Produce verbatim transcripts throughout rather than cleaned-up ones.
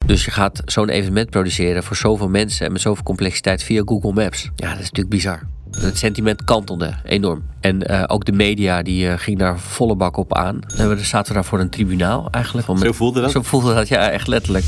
Dus je gaat zo'n evenement produceren voor zoveel mensen en met zoveel complexiteit via Google Maps. Ja, dat is natuurlijk bizar. Het sentiment kantelde enorm. En uh, ook de media die uh, ging daar volle bak op aan. En we zaten daar voor een tribunaal eigenlijk. Met, zo voelde dat? Zo voelde dat, ja, echt letterlijk.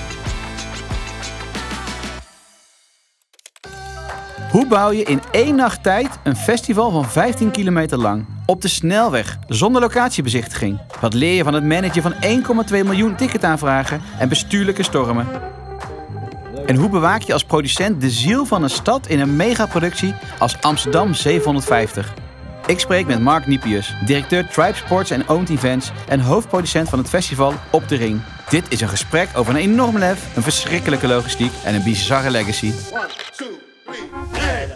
Hoe bouw je in één nacht tijd een festival van vijftien kilometer lang? Op de snelweg, zonder locatiebezichtiging. Wat leer je van het managen van één komma twee miljoen ticketaanvragen en bestuurlijke stormen? En hoe bewaak je als producent de ziel van een stad in een megaproductie als Amsterdam zevenhonderdvijftig? Ik spreek met Mark Niepius, directeur Tribe Sports en Owned Events en hoofdproducent van het festival Op de Ring. Dit is een gesprek over een enorm lef, een verschrikkelijke logistiek en een bizarre legacy. One, two, three, yeah.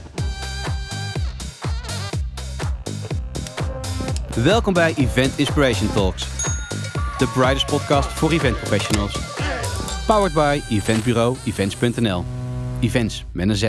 Welkom bij Event Inspiration Talks, de brightest podcast voor event professionals. Powered by eventbureau events punt n l. Events met een Z.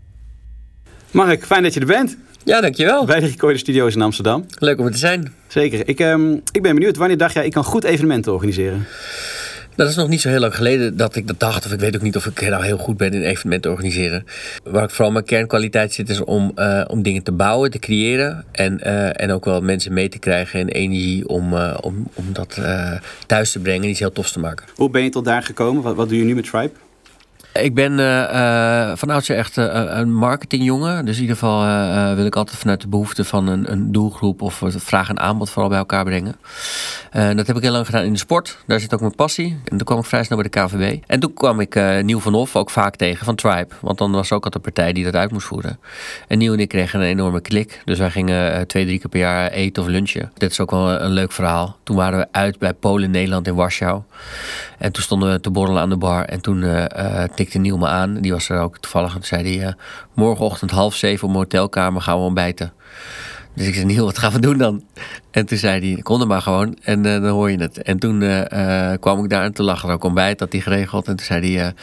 Mark, fijn dat je er bent. Ja, dankjewel. Bij de Recorder Studios in Amsterdam. Leuk om er te zijn. Zeker. Ik, um, ik ben benieuwd, wanneer dacht jij, ik kan goed evenementen organiseren? Nou, dat is nog niet zo heel lang geleden dat ik dat dacht. Of ik weet ook niet of ik nou heel goed ben in evenementen organiseren. Waar ik vooral mijn kernkwaliteit zit is om, uh, om dingen te bouwen, te creëren. En, uh, en ook wel mensen mee te krijgen en energie om, uh, om, om dat uh, thuis te brengen en iets heel tofs te maken. Hoe ben je tot daar gekomen? Wat, wat doe je nu met Tribe? Ik ben uh, uh, van oudsher echt uh, een marketingjongen. Dus in ieder geval uh, wil ik altijd vanuit de behoefte van een, een doelgroep of vraag en aanbod vooral bij elkaar brengen. Uh, dat heb ik heel lang gedaan in de sport. Daar zit ook mijn passie. En toen kwam ik vrij snel bij de K V B. En toen kwam ik uh, Nieuw van Hof ook vaak tegen van Tribe. Want dan was ook altijd een partij die dat uit moest voeren. En Nieuw en ik kregen een enorme klik. Dus wij gingen uh, twee, drie keer per jaar eten of lunchen. Dit is ook wel een, een leuk verhaal. Toen waren we uit bij Polen, Nederland in Warschau. En toen stonden we te borrelen aan de bar. En toen uh, uh, tikte Nieuw me aan. Die was er ook toevallig. En toen zei hij, uh, morgenochtend half zeven op mijn hotelkamer gaan we ontbijten. Dus ik zei, Nieuw, wat gaan we doen dan? En toen zei hij, kom er maar gewoon. En uh, dan hoor je het. En toen uh, uh, kwam ik daar en toen lag er ook ontbijt. Dat hij geregeld. En toen zei hij, uh,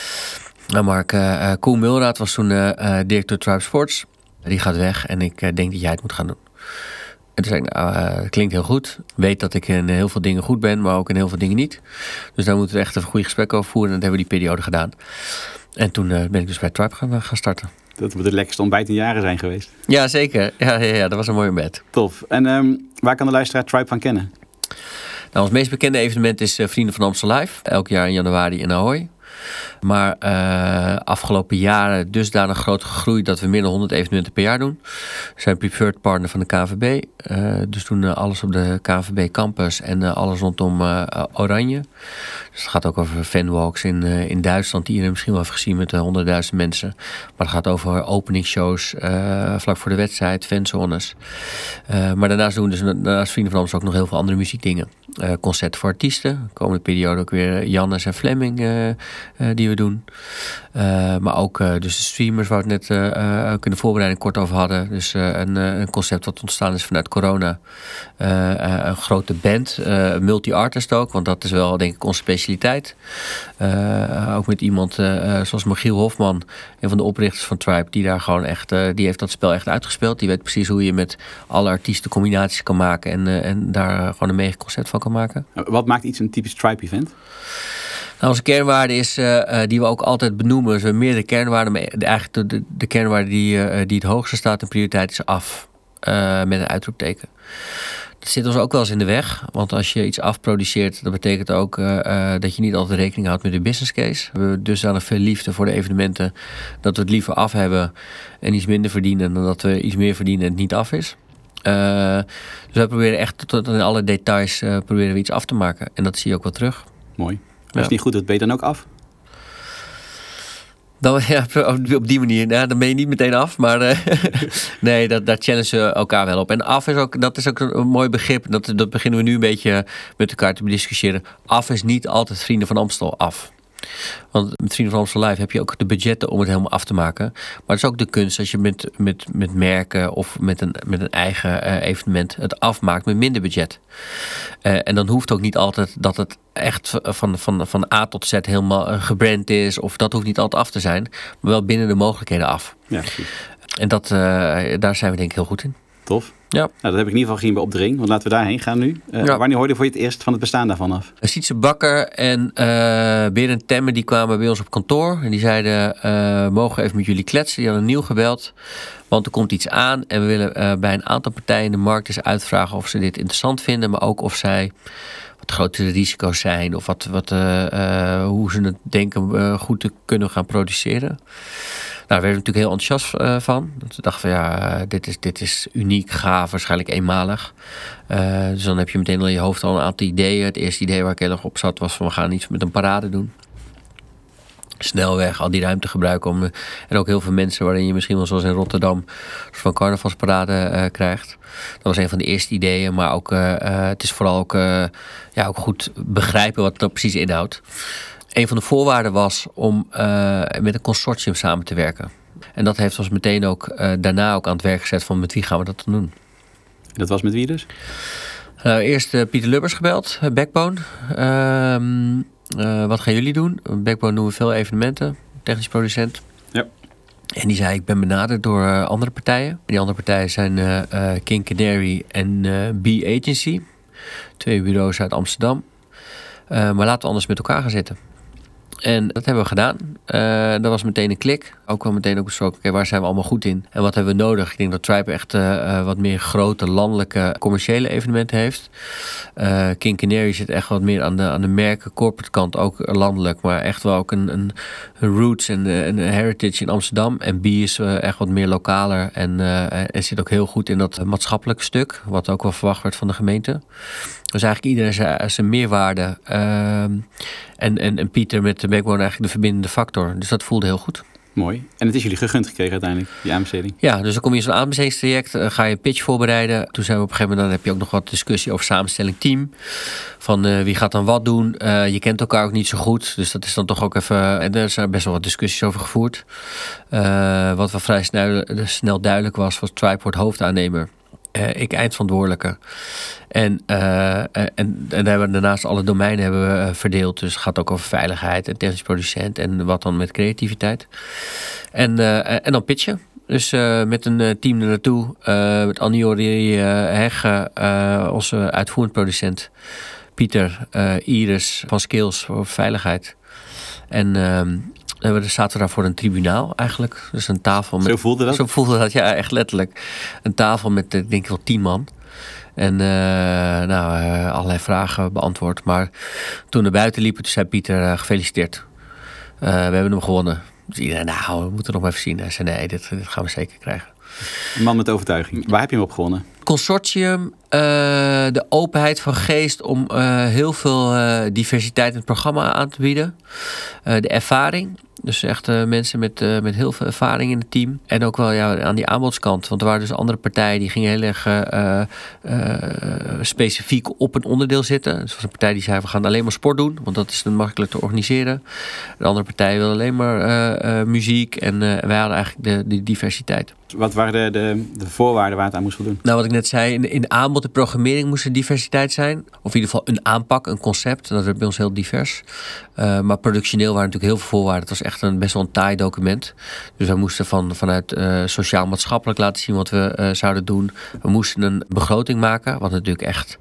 nou Mark, uh, Koen Mulraad was toen uh, uh, directeur Tribe Sports. Die gaat weg en ik uh, denk dat jij het moet gaan doen. En toen zei ik, nou, uh, klinkt heel goed. Weet dat ik in heel veel dingen goed ben, maar ook in heel veel dingen niet. Dus daar moeten we echt een goede gesprek over voeren. En dat hebben we die periode gedaan. En toen uh, ben ik dus bij Tribe gaan, gaan starten. Dat moet het lekkerste ontbijt in jaren zijn geweest. Ja, zeker. Ja, ja, ja, dat was een mooi ontbijt. Tof. En um, waar kan de luisteraar Tribe van kennen? Nou, ons meest bekende evenement is uh, Vrienden van Amstel Live. Elk jaar in januari in Ahoy. Maar uh, afgelopen jaren dusdanig groot gegroeid dat we meer dan honderd evenementen per jaar doen. We zijn preferred partner van de K N V B. Uh, dus doen uh, alles op de K N V B campus en uh, alles rondom uh, Oranje. Dus het gaat ook over fanwalks in, uh, in Duitsland, die iedereen misschien wel heeft gezien met uh, honderdduizend mensen. Maar het gaat over openingsshows uh, vlak voor de wedstrijd, fanzones. Uh, maar daarnaast doen we dus naast Vrienden van Amstel ook nog heel veel andere muziekdingen. Uh, concerten voor artiesten. De komende periode ook weer Jannes en Fleming uh, uh, die we doen. Uh, maar ook uh, dus de streamers waar we het net uh, uh, ook in de voorbereiding kort over hadden. Dus uh, een, uh, een concept wat ontstaan is vanuit corona. Uh, uh, een grote band. Uh, multi-artist ook. Want dat is wel denk ik onze specialiteit. Uh, ook met iemand uh, zoals Michiel Hofman. Een van de oprichters van Tribe. Die daar gewoon echt, uh, die heeft dat spel echt uitgespeeld. Die weet precies hoe je met alle artiesten combinaties kan maken. En, uh, en daar gewoon een mega concept van kan maken. Wat maakt iets een typisch Tribe-event? Nou, onze kernwaarde is, uh, uh, die we ook altijd benoemen, we hebben meerdere kernwaarden, maar de, eigenlijk de, de, de kernwaarde die, uh, die het hoogste staat in prioriteit is af. Uh, met een uitroepteken. Dat zit ons ook wel eens in de weg. Want als je iets afproduceert, dat betekent ook uh, uh, dat je niet altijd rekening houdt met de business case. We hebben dusdanig veel liefde voor de evenementen dat we het liever af hebben en iets minder verdienen dan dat we iets meer verdienen en het niet af is. Uh, dus we proberen echt tot in alle details uh, proberen we iets af te maken. En dat zie je ook wel terug. Mooi. Als het niet goed doet, ben je dan ook af? Dan, ja, op die manier, nou, dan ben je niet meteen af. Maar uh, nee, dat, daar challengen we elkaar wel op. En af is ook, dat is ook een, een mooi begrip. Dat, dat beginnen we nu een beetje met elkaar te bediscussiëren. Af is niet altijd Vrienden van Amstel af. Want met Vrienden van Amstel Live heb je ook de budgetten om het helemaal af te maken. Maar het is ook de kunst als je met, met, met merken of met een, met een eigen uh, evenement het afmaakt met minder budget. Uh, en dan hoeft ook niet altijd dat het echt van, van, van A tot Z helemaal gebrand is. Of dat hoeft niet altijd af te zijn. Maar wel binnen de mogelijkheden af. Ja, precies. En dat, uh, daar zijn we denk ik heel goed in. Tof. Ja. Nou, dat heb ik in ieder geval gezien bij Op de Ring. Want laten we daarheen gaan nu. Uh, Ja. Wanneer hoorde je voor je het eerst van het bestaan daarvan af? Sietse Bakker en uh, Berend Temmen die kwamen bij ons op kantoor. En die zeiden, uh, mogen we even met jullie kletsen? Die hadden Nieuw gebeld. Want er komt iets aan. En we willen uh, bij een aantal partijen in de markt eens uitvragen of ze dit interessant vinden. Maar ook of zij wat grotere risico's zijn. Of wat, wat, uh, uh, hoe ze het denken uh, goed te kunnen gaan produceren. Nou, daar werden we natuurlijk heel enthousiast uh, van. We dachten van ja, uh, dit, is, dit is uniek, gaaf, waarschijnlijk eenmalig. Uh, dus dan heb je meteen al in je hoofd al een aantal ideeën. Het eerste idee waar ik heel erg op zat was van we gaan iets met een parade doen. Snelweg, al die ruimte gebruiken. Om, uh, en ook heel veel mensen waarin je misschien wel zoals in Rotterdam van carnavalsparade uh, krijgt. Dat was een van de eerste ideeën. Maar ook, uh, uh, het is vooral ook, uh, ja, ook goed begrijpen wat het nou precies inhoudt. Een van de voorwaarden was om uh, met een consortium samen te werken. En dat heeft ons meteen ook uh, daarna ook aan het werk gezet van met wie gaan we dat dan doen. Dat was met wie dus? Uh, eerst uh, Pieter Lubbers gebeld, uh, Backbone. Uh, uh, wat gaan jullie doen? Backbone doen we veel evenementen, technisch producent. Ja. En die zei, ik ben benaderd door uh, andere partijen. Die andere partijen zijn uh, uh, King Canary en uh, B-Agency. Twee bureaus uit Amsterdam. Uh, maar laten we anders met elkaar gaan zitten. En dat hebben we gedaan. Uh, dat was meteen een klik. Ook wel meteen ook besproken, okay, waar zijn we allemaal goed in? En wat hebben we nodig? Ik denk dat Tribe echt uh, uh, wat meer grote landelijke commerciële evenementen heeft. Uh, King Canary zit echt wat meer aan de, aan de merken, corporate kant, ook landelijk. Maar echt wel ook een, een, een roots en een heritage in Amsterdam. En B is uh, echt wat meer lokaler. En, uh, en zit ook heel goed in dat maatschappelijke stuk. Wat ook wel verwacht werd van de gemeente. Dus eigenlijk iedereen zijn, zijn meerwaarde. Uh, en, en, en Pieter met de Backbone eigenlijk de verbindende factor. Dus dat voelde heel goed. Mooi. En het is jullie gegund gekregen uiteindelijk, die aanbesteding? Ja, dus dan kom je in zo'n aanbestedingstraject. Uh, ga je een pitch voorbereiden. Toen zijn we op een gegeven moment, dan heb je ook nog wat discussie over samenstelling team. Van uh, wie gaat dan wat doen. Uh, je kent elkaar ook niet zo goed. Dus dat is dan toch ook even... En er zijn best wel wat discussies over gevoerd. Uh, wat wel vrij snel, snel duidelijk was, was Tribe wordt hoofdaannemer. Uh, ik eindverantwoordelijke. En, uh, en, en daar hebben we daarnaast alle domeinen hebben we uh, verdeeld. Dus het gaat ook over veiligheid en technisch producent. En wat dan met creativiteit. En, uh, en dan pitchen. Dus uh, met een uh, team er naartoe. Uh, met Annie-Jorie uh, Hegge, uh, onze uitvoerend producent. Pieter, uh, Iris van Skills voor veiligheid. En... Uh, We zaten daar voor een tribunaal eigenlijk. Dus een tafel met... Zo voelde dat? Zo voelde dat, ja, echt letterlijk. Een tafel met, ik denk wel tien man. En uh, nou, uh, allerlei vragen beantwoord. Maar toen we naar buiten liepen, toen zei Pieter, uh, gefeliciteerd. Uh, we hebben hem gewonnen. Dus iedereen, nou, we moeten nog maar even zien. Hij zei, nee, dit, dit gaan we zeker krijgen. Een man met overtuiging. Waar heb je hem op gewonnen? Consortium, uh, de openheid van geest om uh, heel veel uh, diversiteit in het programma aan te bieden. Uh, de ervaring. Dus echt uh, mensen met, uh, met heel veel ervaring in het team. En ook wel ja, aan die aanbodskant. Want er waren dus andere partijen die gingen heel erg uh, uh, specifiek op een onderdeel zitten. Dus er was een partij die zei, we gaan alleen maar sport doen. Want dat is dan makkelijk te organiseren. De andere partij wilde alleen maar uh, uh, muziek. En uh, wij hadden eigenlijk de, de diversiteit. Wat waren de, de, de voorwaarden waar het aan moest voldoen? Nou, wat ik net zei, in, in aanbod en programmering moest er diversiteit zijn. Of in ieder geval een aanpak, een concept. Dat werd bij ons heel divers. Uh, maar productioneel waren natuurlijk heel veel voorwaarden. Het was echt een best wel een taai document. Dus we moesten van, vanuit uh, sociaal-maatschappelijk laten zien wat we uh, zouden doen. We moesten een begroting maken, wat natuurlijk echt...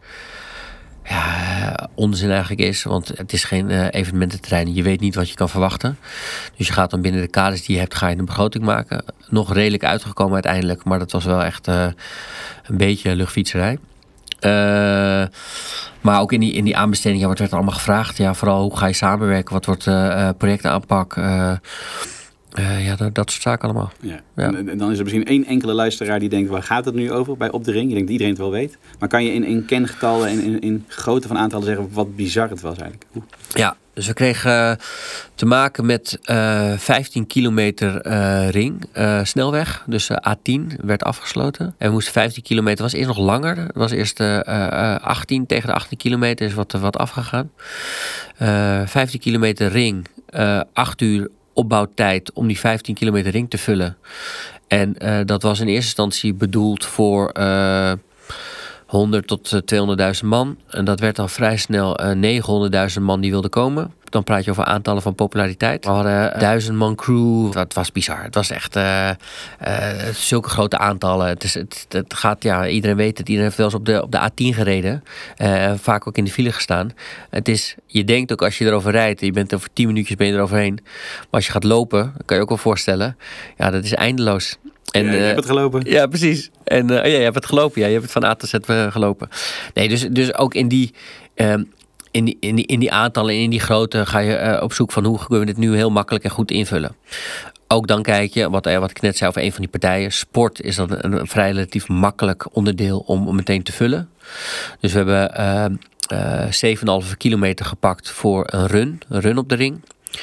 Ja, onzin eigenlijk is, want het is geen uh, evenemententerrein. Je weet niet wat je kan verwachten. Dus je gaat dan binnen de kaders die je hebt, ga je een begroting maken. Nog redelijk uitgekomen uiteindelijk, maar dat was wel echt uh, een beetje luchtfietserij. Uh, maar ook in die, in die aanbesteding, ja, wat werd er allemaal gevraagd? Ja, vooral hoe ga je samenwerken? Wat wordt uh, projectaanpak? Uh, Uh, ja, dat, dat soort zaken allemaal. Ja. Ja. En, en dan is er misschien één enkele luisteraar die denkt, waar gaat het nu over bij Op de Ring? Je denkt dat iedereen het wel weet. Maar kan je in, in kengetallen en in, in grootte van aantallen zeggen wat bizar het was eigenlijk? Oeh. Ja, dus we kregen uh, te maken met uh, vijftien kilometer uh, ring, uh, snelweg. Dus uh, A tien werd afgesloten. En we moesten vijftien kilometer, was eerst nog langer. Het was eerst uh, uh, achttien, tegen de achttien kilometer is wat, wat afgegaan. Uh, vijftien kilometer ring, uh, acht uur opbouwtijd om die vijftien kilometer ring te vullen. En uh, dat was in eerste instantie bedoeld voor uh, honderd tot tweehonderdduizend man. En dat werd al vrij snel uh, negenhonderdduizend man die wilden komen. Dan praat je over aantallen van populariteit. We hadden duizend man crew. Dat was bizar. Het was echt uh, uh, zulke grote aantallen. Het, is, het, het gaat, ja, iedereen weet het. Iedereen heeft wel eens op de, op de A tien gereden. Uh, vaak ook in de file gestaan. Het is, je denkt ook als je erover rijdt, je bent over tien minuutjes ben je eroverheen. Maar als je gaat lopen, kan je ook wel voorstellen. Ja, dat is eindeloos. En, ja, je hebt het gelopen. Ja, precies. En uh, ja, je hebt het gelopen. Ja, je hebt het van A tot Z gelopen. Nee, dus, dus ook in die... Um, In die, in, die, in die aantallen en in die grootte ga je uh, op zoek van hoe kunnen we dit nu heel makkelijk en goed invullen. Ook dan kijk je, wat, uh, wat ik net zei over een van die partijen. Sport is dan een, een vrij relatief makkelijk onderdeel om, om meteen te vullen. Dus we hebben uh, uh, zeven komma vijf kilometer gepakt voor een run. Een run op de ring.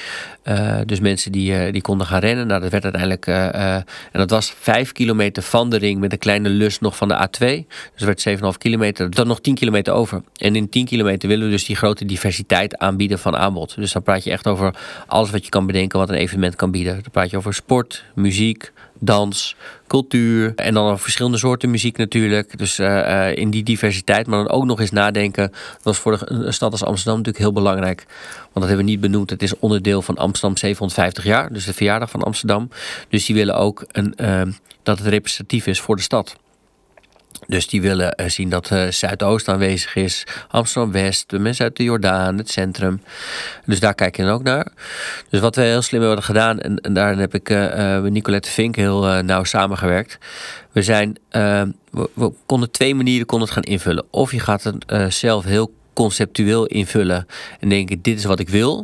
Uh, dus mensen die, uh, die konden gaan rennen. Nou, dat werd uiteindelijk... Uh, uh, en dat was vijf kilometer van de ring met een kleine lus nog van de A twee. Dus het werd zeven komma vijf kilometer. Dan nog tien kilometer over. En in tien kilometer willen we dus die grote diversiteit aanbieden van aanbod. Dus dan praat je echt over alles wat je kan bedenken wat een evenement kan bieden. Dan praat je over sport, muziek, dans, cultuur. En dan over verschillende soorten muziek natuurlijk. Dus uh, uh, in die diversiteit. Maar dan ook nog eens nadenken. Dat was voor een stad als Amsterdam natuurlijk heel belangrijk. Want dat hebben we niet benoemd. Het is onderdeel van Amsterdam zevenhonderdvijftig jaar. Dus de verjaardag van Amsterdam. Dus die willen ook een, uh, dat het representatief is voor de stad. Dus die willen uh, zien dat uh, Zuidoost aanwezig is. Amsterdam-West, de mensen uit de Jordaan, het centrum. Dus daar kijk je dan ook naar. Dus wat we heel slim hebben gedaan. En, en daarin heb ik uh, uh, met Nicolette Vink heel uh, nauw samengewerkt. We zijn... Uh, we, we konden twee manieren konden het gaan invullen. Of je gaat het uh, zelf heel conceptueel invullen. En denken, dit is wat ik wil.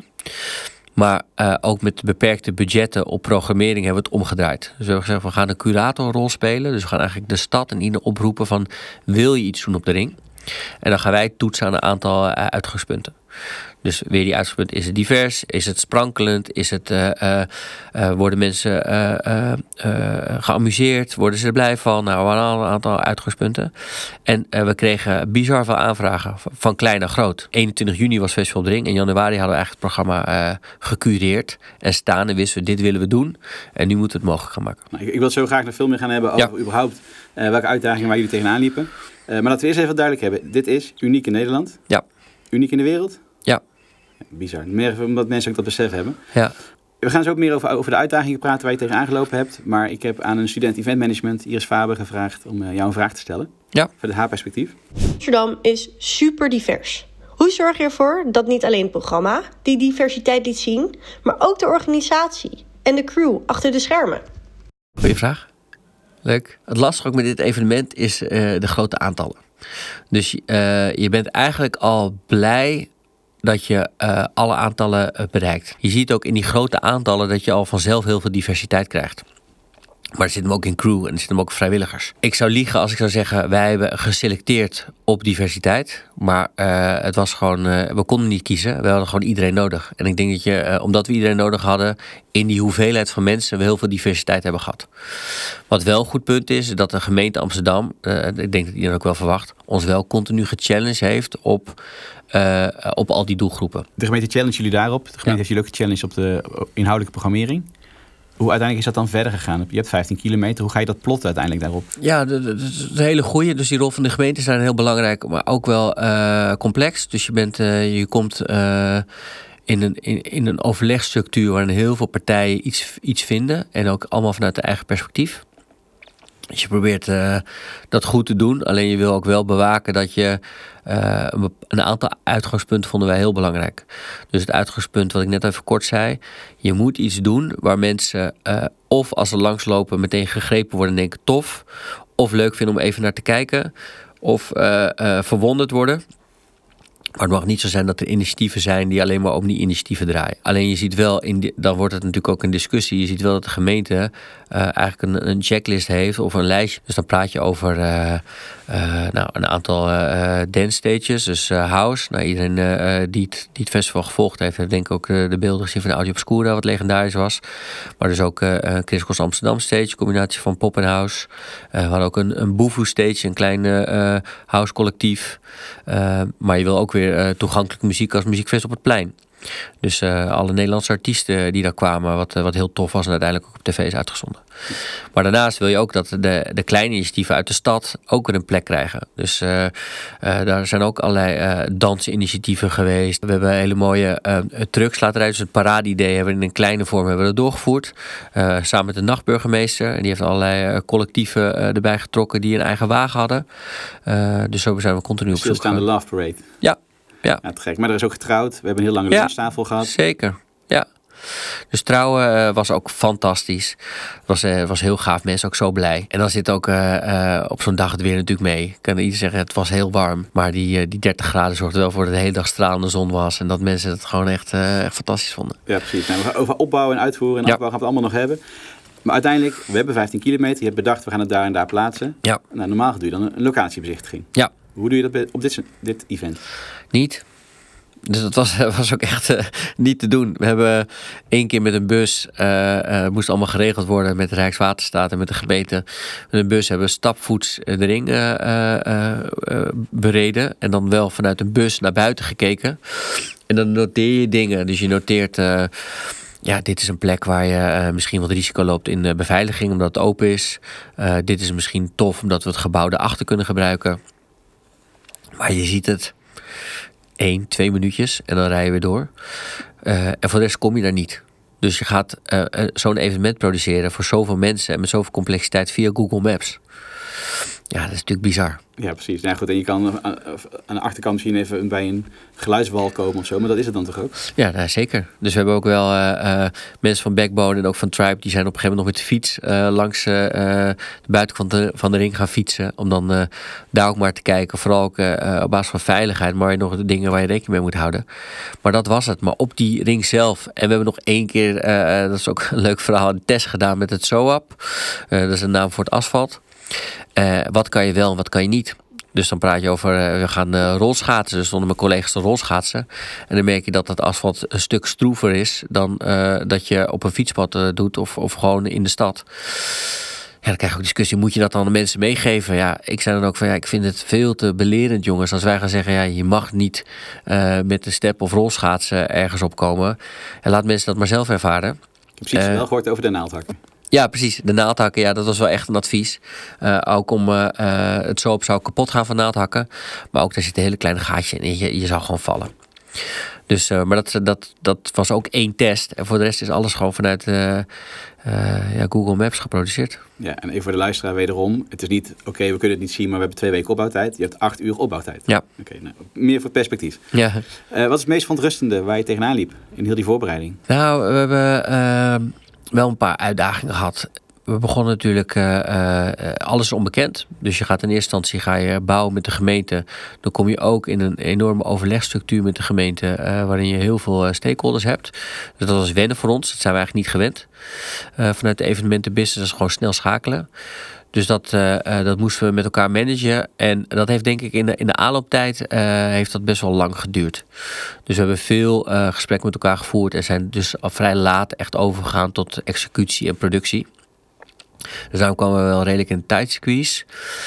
Maar uh, ook met beperkte budgetten op programmering hebben we het omgedraaid. Dus we hebben gezegd, we gaan een curatorrol spelen. Dus we gaan eigenlijk de stad en ieder oproepen van... wil je iets doen op de ring? En dan gaan wij toetsen aan een aantal uh, uitgangspunten. Dus weer die uitgangspunten. Is het divers? Is het sprankelend? Is het, uh, uh, uh, worden mensen uh, uh, uh, geamuseerd? Worden ze er blij van? Nou, we hadden een aantal uitgangspunten. En uh, we kregen bizar veel aanvragen. Van klein naar groot. eenentwintig juni was Festival op de Ring. In januari hadden we eigenlijk het programma uh, gecureerd. En staan en wisten we, dit willen we doen. En nu moeten we het mogelijk gaan maken. Nou, ik, ik wil zo graag nog veel meer gaan hebben over ja. überhaupt uh, welke uitdagingen waar jullie tegenaan liepen. Uh, maar laten we eerst even duidelijk hebben. Dit is uniek in Nederland. Ja. Uniek in de wereld. Ja. Bizar. Meer omdat mensen ook dat besef hebben. Ja. We gaan zo ook meer over, over de uitdagingen praten waar je tegenaan gelopen hebt. Maar ik heb aan een student event management, Iris Faber, gevraagd om uh, jou een vraag te stellen. Ja. Vanuit haar perspectief. Amsterdam is super divers. Hoe zorg je ervoor dat niet alleen het programma die diversiteit liet zien, maar ook de organisatie en de crew achter de schermen? Goeie vraag. Leuk. Het lastige ook met dit evenement is uh, de grote aantallen. Dus uh, je bent eigenlijk al blij dat je uh, alle aantallen uh, bereikt. Je ziet ook in die grote aantallen dat je al vanzelf heel veel diversiteit krijgt. Maar er zit hem ook in crew en er zit hem ook vrijwilligers. Ik zou liegen als ik zou zeggen, wij hebben geselecteerd op diversiteit. Maar uh, het was gewoon, uh, we konden niet kiezen. We hadden gewoon iedereen nodig. En ik denk dat je, uh, omdat we iedereen nodig hadden, in die hoeveelheid van mensen we heel veel diversiteit hebben gehad. Wat wel een goed punt is, dat de gemeente Amsterdam, uh, ik denk dat iedereen ook wel verwacht, ons wel continu gechallenged heeft op, uh, op al die doelgroepen. De gemeente challenge jullie daarop. De gemeente ja. heeft jullie ook gechallenged op de inhoudelijke programmering. Hoe uiteindelijk is dat dan verder gegaan? Je hebt vijftien kilometer. Hoe ga je dat plotten uiteindelijk daarop? Ja, dat is een hele goeie. Dus die rol van de gemeente zijn heel belangrijk, maar ook wel uh, complex. Dus je, bent, uh, je komt uh, in, een, in, in een overlegstructuur waarin heel veel partijen iets, iets vinden. En ook allemaal vanuit de eigen perspectief. Dus je probeert uh, dat goed te doen. Alleen je wil ook wel bewaken dat je... Uh, een aantal uitgangspunten vonden wij heel belangrijk. Dus het uitgangspunt wat ik net even kort zei. Je moet iets doen waar mensen uh, of als ze langslopen meteen gegrepen worden en denken tof. Of leuk vinden om even naar te kijken. Of uh, uh, verwonderd worden. Maar het mag niet zo zijn dat er initiatieven zijn die alleen maar om die initiatieven draaien. Alleen je ziet wel, in die, dan wordt het natuurlijk ook een discussie. Je ziet wel dat de gemeente uh, eigenlijk een, een checklist heeft of een lijstje. Dus dan praat je over uh, uh, nou, een aantal uh, dance stages, dus uh, house. Nou, iedereen uh, die, het, die het festival gevolgd heeft, heeft denk ik ook uh, de beelden gezien van de Audio Obscura, wat legendarisch was. Maar dus ook uh, Chris Cross Amsterdam stage, een combinatie van pop en house. Uh, we hadden ook een, een Boevoe stage, een klein uh, house collectief. Uh, maar je wil ook weer uh, toegankelijke muziek als muziekfest op het plein. Dus uh, alle Nederlandse artiesten die daar kwamen, wat, wat heel tof was en uiteindelijk ook op tv is uitgezonden. Maar daarnaast wil je ook dat de, de kleine initiatieven uit de stad ook weer een plek krijgen. Dus uh, uh, daar zijn ook allerlei uh, dansinitiatieven geweest. We hebben hele mooie uh, trucks laten rijden. Dus het parade-idee hebben we in een kleine vorm hebben we dat doorgevoerd. Uh, samen met de nachtburgemeester. En die heeft allerlei uh, collectieven uh, erbij getrokken die een eigen wagen hadden. Uh, dus zo zijn we continu op zoek. Stilstaande Love Parade. Ja. Ja. Ja, te gek. Maar er is ook getrouwd. We hebben een heel lange lunchtafel ja, gehad. Zeker, ja. Dus trouwen uh, was ook fantastisch. Was, uh, was heel gaaf. Mensen ook zo blij. En dan zit ook uh, uh, op zo'n dag het weer natuurlijk mee. Ik kan ieder zeggen, het was heel warm. Maar die, uh, die dertig graden zorgde wel voor dat de hele dag stralende zon was. En dat mensen het gewoon echt, uh, echt fantastisch vonden. Ja, precies. Nou, we gaan over opbouwen en uitvoeren en ja. afbouw gaan we het allemaal nog hebben. Maar uiteindelijk, we hebben vijftien kilometer. Je hebt bedacht, we gaan het daar en daar plaatsen. Ja. Nou, normaal doe je dan een locatiebezichtiging. Ja. Hoe doe je dat op dit, dit event? Niet. Dus dat was, was ook echt uh, niet te doen. We hebben één keer met een bus, uh, uh, moest allemaal geregeld worden met de Rijkswaterstaat en met de gemeente. Met een bus hebben we stapvoets de ring uh, uh, uh, bereden. En dan wel vanuit een bus naar buiten gekeken. En dan noteer je dingen. Dus je noteert, uh, ja, dit is een plek waar je uh, misschien wat risico loopt in de beveiliging, omdat het open is. Uh, dit is misschien tof, omdat we het gebouw daarachter kunnen gebruiken. Maar je ziet het. Eén, twee minuutjes en dan rij je weer door. Uh, en voor de rest kom je daar niet. Dus je gaat uh, uh, zo'n evenement produceren voor zoveel mensen en met zoveel complexiteit via Google Maps. Ja, dat is natuurlijk bizar. Ja, precies. Nou, goed, en je kan aan de achterkant misschien even bij een geluidswal komen of zo, maar dat is het dan toch ook? Ja, nou, zeker. Dus we hebben ook wel uh, uh, mensen van Backbone en ook van Tribe, die zijn op een gegeven moment nog met de fiets uh, langs uh, de buitenkant van de, van de ring gaan fietsen. Om dan uh, daar ook maar te kijken. Vooral ook uh, op basis van veiligheid, maar nog de dingen waar je rekening mee moet houden. Maar dat was het. Maar op die ring zelf. En we hebben nog één keer, uh, dat is ook een leuk verhaal, een test gedaan met het S O A P. Uh, dat is een naam voor het asfalt. Uh, wat kan je wel en wat kan je niet? Dus dan praat je over, uh, we gaan uh, rolschaatsen. Dus stonden mijn collega's te rolschaatsen. En dan merk je dat het asfalt een stuk stroever is dan uh, dat je op een fietspad uh, doet of, of gewoon in de stad. Ja, dan krijg je ook discussie, moet je dat dan aan de mensen meegeven? Ja, ik zei dan ook van, ja, ik vind het veel te belerend, jongens. Als wij gaan zeggen, ja, je mag niet uh, met de step of rolschaatsen ergens opkomen. En laat mensen dat maar zelf ervaren. Ik heb precies uh, wel gehoord over de naaldhakken. Ja, precies. De naaldhakken, ja, dat was wel echt een advies. Uh, ook om uh, uh, het zo op zou kapot gaan van naaldhakken. Maar ook daar zit een hele kleine gaatje in en je, je zou gewoon vallen. Dus, uh, maar dat, dat, dat was ook één test. En voor de rest is alles gewoon vanuit uh, uh, ja, Google Maps geproduceerd. Ja, en even voor de luisteraar wederom. Het is niet, oké, okay, we kunnen het niet zien, maar we hebben twee weken opbouwtijd. Je hebt acht uur opbouwtijd. Ja. Oké, okay, nou, meer voor perspectief. Ja. Uh, wat is het meest verontrustende waar je tegenaan liep in heel die voorbereiding? Nou, we hebben uh, wel een paar uitdagingen gehad. We begonnen natuurlijk, uh, uh, alles is onbekend. Dus je gaat in eerste instantie ga je bouwen met de gemeente. Dan kom je ook in een enorme overlegstructuur met de gemeente, uh, waarin je heel veel uh, stakeholders hebt. Dus dat was wennen voor ons. Dat zijn we eigenlijk niet gewend. Uh, vanuit de evenementenbusiness is gewoon snel schakelen. Dus dat, uh, uh, dat moesten we met elkaar managen. En dat heeft denk ik in de, in de aanlooptijd uh, heeft dat best wel lang geduurd. Dus we hebben veel uh, gesprekken met elkaar gevoerd. En zijn dus al vrij laat echt overgegaan tot executie en productie. Dus daarom kwamen we wel redelijk in een tijdsqueeze.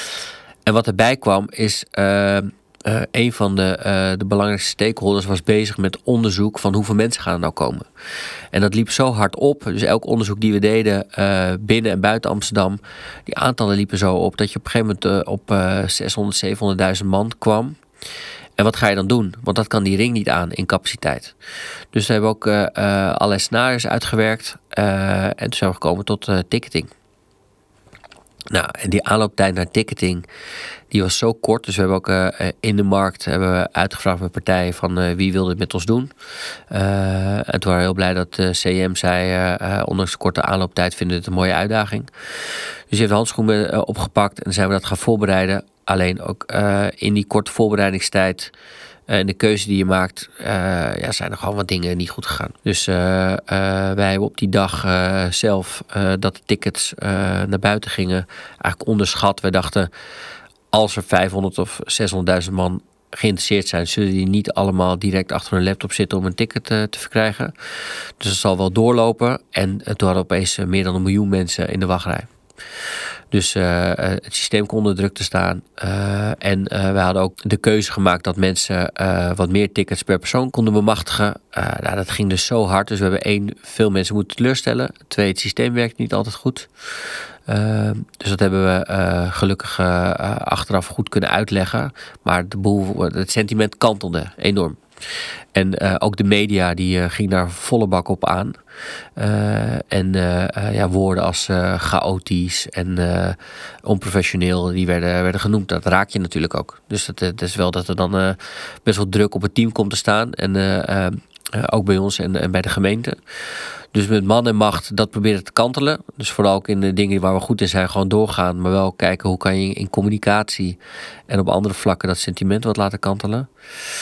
En wat erbij kwam is, uh, uh, een van de, uh, de belangrijkste stakeholders was bezig met onderzoek van hoeveel mensen gaan er nou komen. En dat liep zo hard op. Dus elk onderzoek die we deden uh, binnen en buiten Amsterdam, die aantallen liepen zo op dat je op een gegeven moment uh, op uh, zeshonderd, zevenhonderdduizend man kwam. En wat ga je dan doen? Want dat kan die ring niet aan in capaciteit. Dus we hebben ook uh, uh, allerlei scenario's uitgewerkt. Uh, en toen zijn we gekomen tot uh, ticketing. Nou, en die aanlooptijd naar ticketing, die was zo kort. Dus we hebben ook uh, in de markt hebben we uitgevraagd met partijen van uh, wie wilde het met ons doen. Uh, en toen waren we heel blij dat uh, C M zei, uh, uh, ondanks de korte aanlooptijd vinden we het een mooie uitdaging. Dus die heeft de handschoenen uh, opgepakt en zijn we dat gaan voorbereiden. Alleen ook uh, in die korte voorbereidingstijd en uh, de keuze die je maakt, uh, ja, zijn er gewoon wat dingen niet goed gegaan. Dus uh, uh, wij hebben op die dag uh, zelf uh, dat de tickets uh, naar buiten gingen eigenlijk onderschat. Wij dachten, als er vijfhonderd of zeshonderdduizend man geïnteresseerd zijn, zullen die niet allemaal direct achter hun laptop zitten om een ticket uh, te verkrijgen. Dus het zal wel doorlopen. En uh, toen hadden we opeens uh, meer dan een miljoen mensen in de wachtrij. Dus uh, het systeem kon onder druk te staan. Uh, en uh, we hadden ook de keuze gemaakt dat mensen uh, wat meer tickets per persoon konden bemachtigen. Uh, nou, dat ging dus zo hard. Dus we hebben één, veel mensen moeten teleurstellen. Twee, het systeem werkt niet altijd goed. Uh, dus dat hebben we uh, gelukkig uh, achteraf goed kunnen uitleggen. Maar de boel, het sentiment kantelde enorm. En uh, ook de media die uh, ging daar volle bak op aan. Uh, en uh, uh, ja, woorden als uh, chaotisch en uh, onprofessioneel, die werden, werden genoemd. Dat raak je natuurlijk ook. Dus het, het is wel dat er dan uh, best wel druk op het team komt te staan. En uh, uh, ook bij ons en, en bij de gemeente. Dus met man en macht dat proberen te kantelen. Dus vooral ook in de dingen waar we goed in zijn, gewoon doorgaan. Maar wel kijken hoe kan je in communicatie en op andere vlakken dat sentiment wat laten kantelen.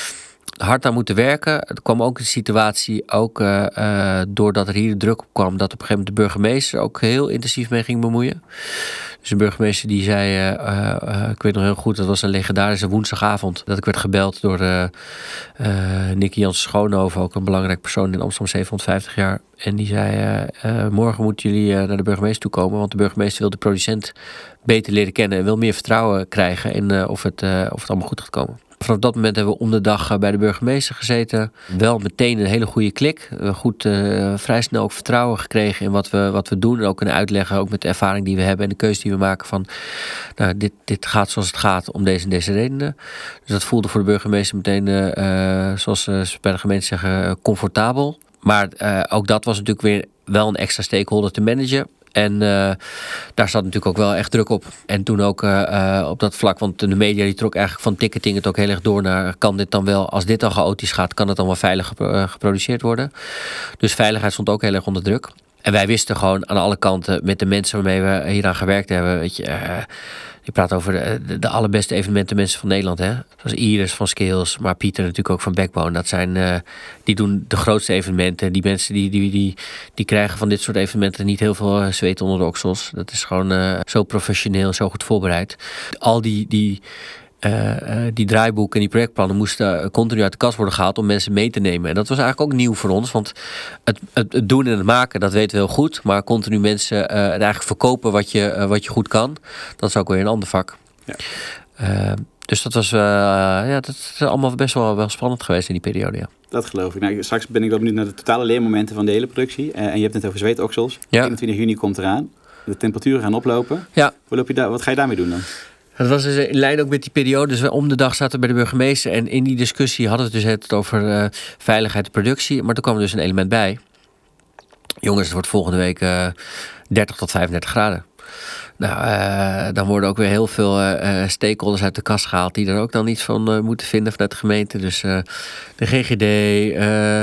Hard aan moeten werken. Er kwam ook een situatie, ook uh, uh, doordat er hier druk op kwam, dat op een gegeven moment de burgemeester ook heel intensief mee ging bemoeien. Dus de burgemeester die zei, uh, uh, ik weet nog heel goed, dat was een legendarische woensdagavond, dat ik werd gebeld door uh, uh, Nicky Jansen Schoonhoven, ook een belangrijk persoon in Amsterdam, zevenhonderdvijftig jaar. En die zei, uh, uh, morgen moeten jullie uh, naar de burgemeester toe komen, want de burgemeester wil de producent beter leren kennen en wil meer vertrouwen krijgen in uh, of, het, uh, of het allemaal goed gaat komen. Vanaf dat moment hebben we om de dag bij de burgemeester gezeten. Wel meteen een hele goede klik. Goed, uh, vrij snel ook vertrouwen gekregen in wat we, wat we doen. En ook kunnen uitleggen, ook met de ervaring die we hebben en de keuze die we maken van, nou, dit, dit gaat zoals het gaat om deze en deze redenen. Dus dat voelde voor de burgemeester meteen, uh, zoals ze bij de gemeente zeggen, comfortabel. Maar uh, ook dat was natuurlijk weer wel een extra stakeholder te managen. En uh, daar zat natuurlijk ook wel echt druk op. En toen ook uh, uh, op dat vlak, want de media die trok eigenlijk van ticketing het ook heel erg door naar, kan dit dan wel, als dit dan chaotisch gaat, kan het dan wel veilig gep- uh, geproduceerd worden. Dus veiligheid stond ook heel erg onder druk. En wij wisten gewoon aan alle kanten met de mensen waarmee we hieraan gewerkt hebben, weet je, uh, je praat over de, de, de allerbeste evenementenmensen van Nederland, hè? Zoals Iris van Skills, maar Pieter natuurlijk ook van Backbone. Dat zijn, uh, die doen de grootste evenementen. Die mensen die, die, die, die krijgen van dit soort evenementen niet heel veel uh, zweet onder de oksels. Dat is gewoon uh, zo professioneel, zo goed voorbereid. Al die, die, uh, uh, die draaiboeken en die projectplannen moesten continu uit de kast worden gehaald om mensen mee te nemen. En dat was eigenlijk ook nieuw voor ons, want het, het, het doen en het maken, dat weten we heel goed. Maar continu mensen uh, eigenlijk verkopen wat je, uh, wat je goed kan, dat is ook weer een ander vak. Ja. Uh, dus dat was uh, ja, dat is allemaal best wel, wel spannend geweest in die periode. Ja. Dat geloof ik. Nou, straks ben ik wel benieuwd naar de totale leermomenten van de hele productie. Uh, en je hebt het over zweetoksels. Ja. eenentwintig juni komt eraan. De temperaturen gaan oplopen. Ja. Hoe loop je daar, wat ga je daarmee doen dan? Dat was dus in lijn ook met die periode. Dus we om de dag zaten bij de burgemeester. En in die discussie hadden we het dus het over uh, veiligheid en productie. Maar toen kwam er dus een element bij. Jongens, het wordt volgende week uh, dertig tot vijfendertig graden. Nou, uh, dan worden ook weer heel veel uh, stakeholders uit de kast gehaald die er ook dan iets van uh, moeten vinden vanuit de gemeente. Dus uh, de G G D, uh,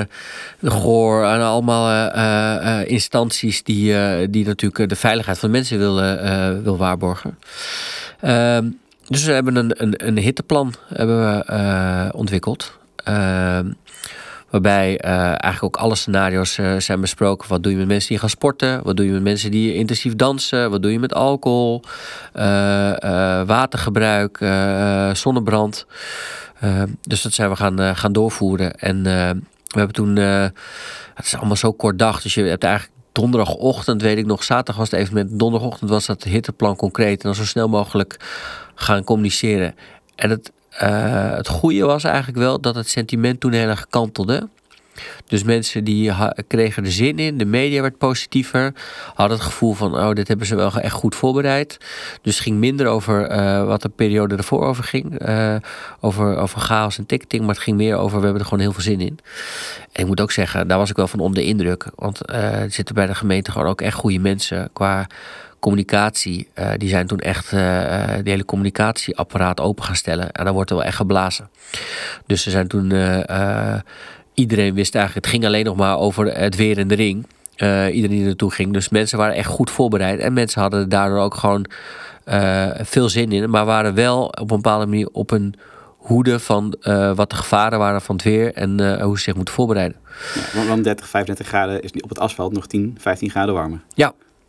de G O R en allemaal uh, uh, instanties die, uh, die natuurlijk de veiligheid van de mensen wil, uh, wil waarborgen. Uh, dus we hebben een, een, een hitteplan hebben we, uh, ontwikkeld. Uh, Waarbij uh, eigenlijk ook alle scenario's uh, zijn besproken. Wat doe je met mensen die gaan sporten? Wat doe je met mensen die intensief dansen? Wat doe je met alcohol? Uh, uh, watergebruik? Uh, zonnebrand? Uh, dus dat zijn we gaan, uh, gaan doorvoeren. En uh, we hebben toen... Uh, het is allemaal zo kort dag. Dus je hebt eigenlijk donderdagochtend, weet ik nog. Zaterdag was het evenement. Donderdagochtend was dat hitteplan concreet. En dan zo snel mogelijk gaan communiceren. En het... Uh, het goede was eigenlijk wel dat het sentiment toen heel erg kantelde. Dus mensen die ha- kregen er zin in. De media werd positiever. Hadden het gevoel van, oh, dit hebben ze wel echt goed voorbereid. Dus het ging minder over uh, wat de periode ervoor over ging. Uh, over, over chaos en ticketing. Maar het ging meer over, we hebben er gewoon heel veel zin in. En ik moet ook zeggen, daar was ik wel van onder de indruk. Want uh, er zitten bij de gemeente gewoon ook echt goede mensen qua communicatie. Uh, die zijn toen echt uh, de hele communicatieapparaat open gaan stellen. En dan wordt er wel echt geblazen. Dus ze zijn toen... Uh, uh, iedereen wist eigenlijk... Het ging alleen nog maar over het weer in de ring. Uh, iedereen die er naartoe ging. Dus mensen waren echt goed voorbereid. En mensen hadden daardoor ook gewoon uh, veel zin in. Maar waren wel op een bepaalde manier op een hoede van uh, wat de gevaren waren van het weer. En uh, hoe ze zich moeten voorbereiden. Ja, want dertig, vijfendertig graden is op het asfalt nog tien, vijftien graden warmer. Ja.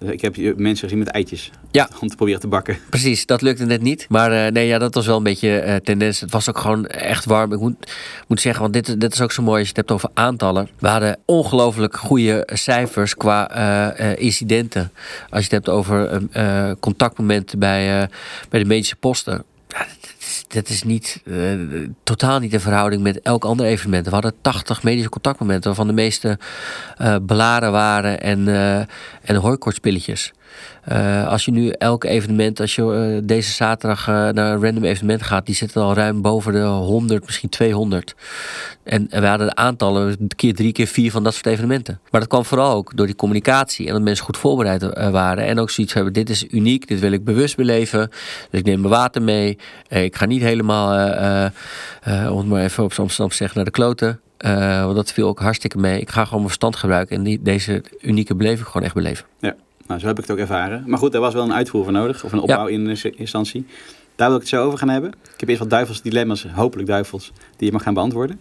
Ik heb mensen gezien met eitjes. Ja. Om te proberen te bakken. Precies, dat lukte net niet. Maar uh, nee, ja, dat was wel een beetje uh, tendens. Het was ook gewoon echt warm. Ik moet, moet zeggen, want dit, dit is ook zo mooi als je het hebt over aantallen. We hadden ongelooflijk goede cijfers qua uh, uh, incidenten. Als je het hebt over uh, contactmomenten bij, uh, bij de medische posten. Ja, dat is, dat is niet, uh, totaal niet in verhouding met elk ander evenement. We hadden tachtig medische contactmomenten, waarvan de meeste uh, blaren waren en, uh, en hooikoortspilletjes. Uh, als je nu elk evenement, als je uh, deze zaterdag uh, naar een random evenement gaat, die zitten al ruim boven de honderd, misschien tweehonderd. En, en we hadden de aantallen keer drie, keer vier van dat soort evenementen. Maar dat kwam vooral ook door die communicatie en dat mensen goed voorbereid uh, waren. En ook zoiets hebben, dit is uniek, dit wil ik bewust beleven. Dus ik neem mijn water mee. Uh, ik ga niet helemaal, uh, uh, om het maar even op zo'n stand te zeggen, naar de kloten. Uh, want dat viel ook hartstikke mee. Ik ga gewoon mijn verstand gebruiken en die, deze unieke beleving gewoon echt beleven. Ja. Nou, zo heb ik het ook ervaren. Maar goed, er was wel een uitvoer voor nodig. Of een opbouw ja. in eerste instantie. Daar wil ik het zo over gaan hebben. Ik heb eerst wat duivels dilemma's, hopelijk duivels, die je mag gaan beantwoorden.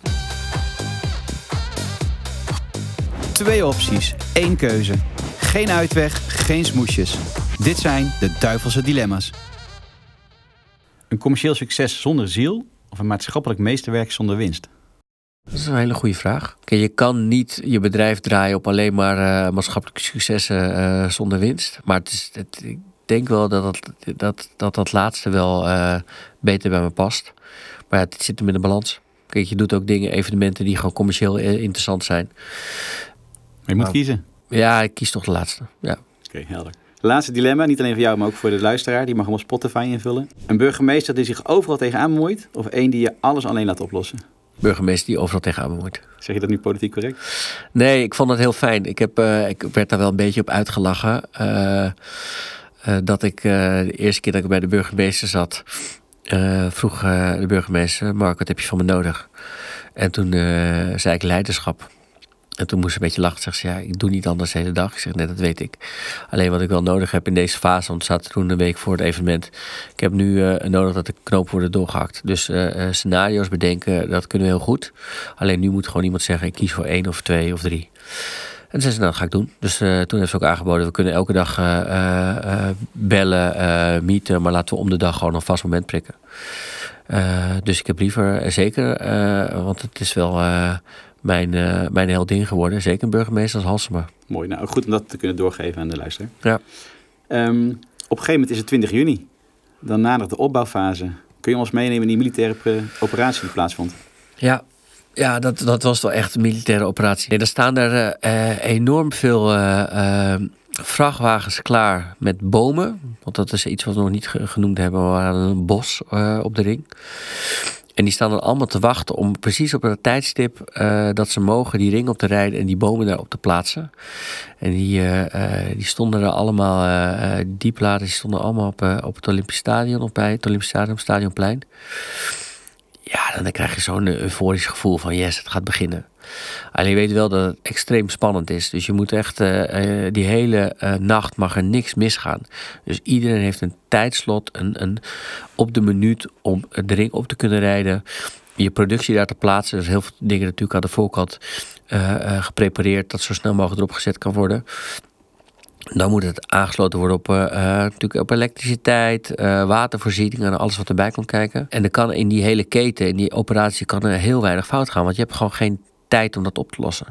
Twee opties, één keuze. Geen uitweg, geen smoesjes. Dit zijn de duivelse dilemma's. Een commercieel succes zonder ziel of een maatschappelijk meesterwerk zonder winst? Dat is een hele goede vraag. Kijk, je kan niet je bedrijf draaien op alleen maar uh, maatschappelijke successen uh, zonder winst. Maar het is, het, ik denk wel dat dat, dat, dat, dat laatste wel uh, beter bij me past. Maar ja, het zit hem in de balans. Kijk, je doet ook dingen, evenementen die gewoon commercieel interessant zijn. Maar je moet maar, kiezen. Ja, ik kies toch de laatste. Ja. Oké, okay, helder. Laatste dilemma, niet alleen voor jou, maar ook voor de luisteraar. Die mag hem op Spotify invullen. Een burgemeester die zich overal tegenaan bemoeit, of één die je alles alleen laat oplossen? Burgemeester die overal tegenaan bemoeit. Zeg je dat nu politiek correct? Nee, ik vond dat heel fijn. Ik, heb, uh, ik werd daar wel een beetje op uitgelachen. Uh, uh, dat ik uh, de eerste keer dat ik bij de burgemeester zat, uh, vroeg uh, de burgemeester: Mark, wat heb je van me nodig? En toen uh, zei ik leiderschap. En toen moest ze een beetje lachen. Zegt ze, ja, ik doe niet anders de hele dag. Ik zeg, nee, dat weet ik. Alleen wat ik wel nodig heb in deze fase, want we zaten toen een week voor het evenement. Ik heb nu uh, nodig dat de knopen worden doorgehakt. Dus uh, scenario's bedenken, dat kunnen we heel goed. Alleen nu moet gewoon iemand zeggen, ik kies voor één of twee of drie. En toen zei ze, nou, dat ga ik doen. Dus uh, toen heeft ze ook aangeboden, we kunnen elke dag uh, uh, bellen, uh, meeten, maar laten we om de dag gewoon een vast moment prikken. Uh, dus ik heb liever, uh, zeker, uh, want het is wel uh, mijn, uh, mijn heldin geworden. Zeker een burgemeester als Halsema. Mooi, nou goed om dat te kunnen doorgeven aan de luisteraar. Ja. Um, op een gegeven moment is het twintig juni. Dan nadert de opbouwfase. Kun je ons meenemen in die militaire operatie die plaatsvond? Ja. Ja, dat, dat was wel echt een militaire operatie. Nee, er staan er uh, enorm veel uh, uh, vrachtwagens klaar met bomen. Want dat is iets wat we nog niet genoemd hebben. We hadden een bos uh, op de ring. En die staan dan allemaal te wachten om precies op het tijdstip uh, dat ze mogen die ring op te rijden en die bomen daarop te plaatsen. En die, uh, uh, die stonden er allemaal, uh, die platen die stonden allemaal op, uh, op het Olympisch Stadion, of bij het Olympisch Stadion, Stadionplein. Ja, dan krijg je zo'n euforisch gevoel van yes, het gaat beginnen. Alleen je weet wel dat het extreem spannend is. Dus je moet echt, uh, uh, die hele uh, nacht mag er niks misgaan. Dus iedereen heeft een tijdslot, een, een, op de minuut om de ring op te kunnen rijden. Je productie daar te plaatsen. Dus heel veel dingen natuurlijk aan de voorkant uh, uh, geprepareerd. Dat zo snel mogelijk erop gezet kan worden. Dan moet het aangesloten worden op, uh, natuurlijk op elektriciteit, uh, watervoorziening en alles wat erbij komt kijken. En er kan in die hele keten, in die operatie, kan er heel weinig fout gaan. Want je hebt gewoon geen tijd om dat op te lossen.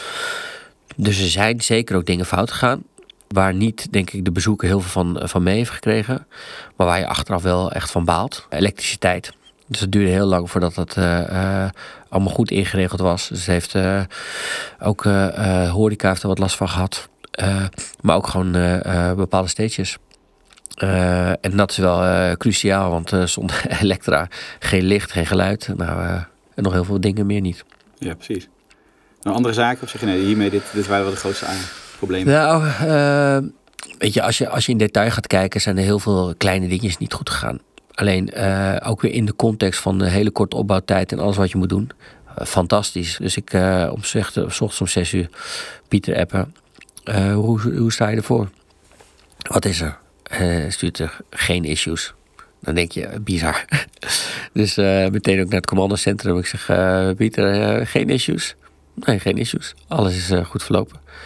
Dus er zijn zeker ook dingen fout gegaan. Waar niet, denk ik, de bezoeker heel veel van, van mee heeft gekregen. Maar waar je achteraf wel echt van baalt. Elektriciteit. Dus het duurde heel lang voordat dat uh, uh, allemaal goed ingeregeld was. Dus heeft uh, ook uh, uh, horeca heeft er wat last van gehad. Uh, maar ook gewoon uh, uh, bepaalde stages. Uh, en dat is wel uh, cruciaal, want uh, zonder elektra geen licht, geen geluid. Nou, uh, en nog heel veel dingen meer niet. Ja, precies. Nou, andere zaken? Of zeg je nee, hiermee, dit, dit waren wel de grootste problemen? Nou, uh, weet je, als je, als je in detail gaat kijken, zijn er heel veel kleine dingetjes niet goed gegaan. Alleen uh, ook weer in de context van de hele korte opbouwtijd en alles wat je moet doen. Uh, fantastisch. Dus ik uh, om s ochtends om zes uur Pieter appen. Uh, hoe, hoe sta je ervoor? Wat is er? Uh, stuurt er geen issues. Dan denk je, bizar. Dus uh, meteen ook naar het commandocentrum. Ik zeg, uh, Pieter, uh, geen issues? Nee, geen issues. Alles is uh, goed verlopen.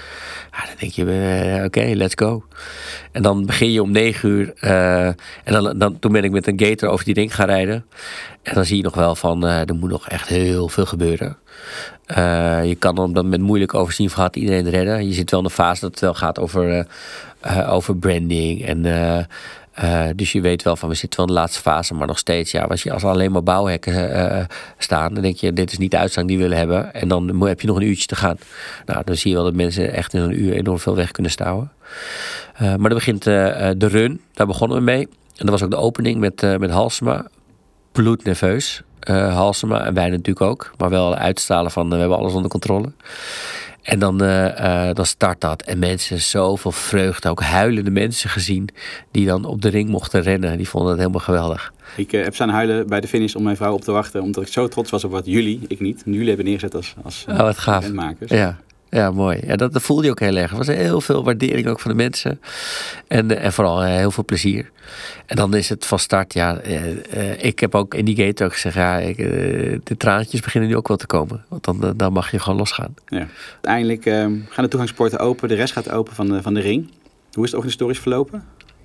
Ja, dan denk je, uh, oké, okay, let's go. En dan begin je om negen uur. Uh, en dan, dan, toen ben ik met een gator over die ring gaan rijden. En dan zie je nog wel van, uh, er moet nog echt heel veel gebeuren. Uh, je kan dan met moeilijk overzien van gaat iedereen redden. Je zit wel in de fase dat het wel gaat over, uh, uh, over branding. En, uh, uh, dus je weet wel van we zitten wel in de laatste fase. Maar nog steeds, ja, als je als er alleen maar bouwhekken uh, staan, dan denk je, dit is niet de uitslag die we willen hebben. En dan heb je nog een uurtje te gaan. Nou, dan zie je wel dat mensen echt in een uur enorm veel weg kunnen stouwen. Uh, maar dan begint uh, de run. Daar begonnen we mee. En dat was ook de opening met, uh, met Halsema. Bloednerveus. Uh, Halsema en wij natuurlijk ook. Maar wel uitstralen van uh, we hebben alles onder controle. En dan, uh, uh, dan start dat. En mensen, zoveel vreugde. Ook huilende mensen gezien. Die dan op de ring mochten rennen. Die vonden het helemaal geweldig. Ik uh, heb staan huilen bij de finish om mijn vrouw op te wachten. Omdat ik zo trots was op wat jullie, ik niet. Jullie hebben neergezet als, als uh, oh, wat gaaf. eventmakers. Ja. Ja, mooi. Ja, dat, dat voelde je ook heel erg. Er was heel veel waardering ook van de mensen. En, en vooral uh, heel veel plezier. En dan is het van start, ja... Uh, uh, ik heb ook in die gate ook gezegd... Ja, ik, uh, de traantjes beginnen nu ook wel te komen. Want dan, uh, dan mag je gewoon losgaan. Ja. Uiteindelijk uh, gaan de toegangspoorten open. De rest gaat open van de, van de ring. Hoe is het organisatorisch verlopen?